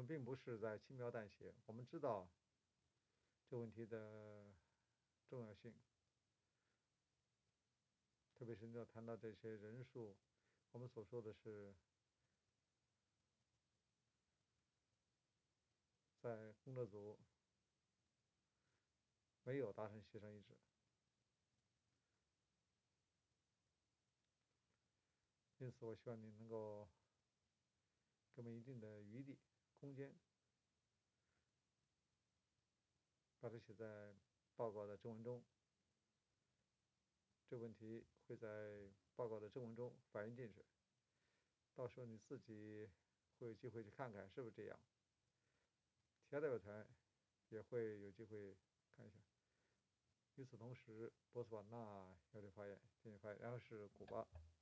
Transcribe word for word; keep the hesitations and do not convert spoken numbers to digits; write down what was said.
们并不是在轻描淡写，我们知道这个问题的重要性，特别是你要谈到这些人数，我们所说的是在工作组没有达成协商一致，因此我希望你能够给我们一定的余地、空间，把它写在报告的正文中。这个问题会在报告的正文中反映进去，到时候你自己会有机会去看看是不是这样。其他代表团也会有机会看一下。与此同时，博茨瓦纳要求发言，进行发言，然后是古巴。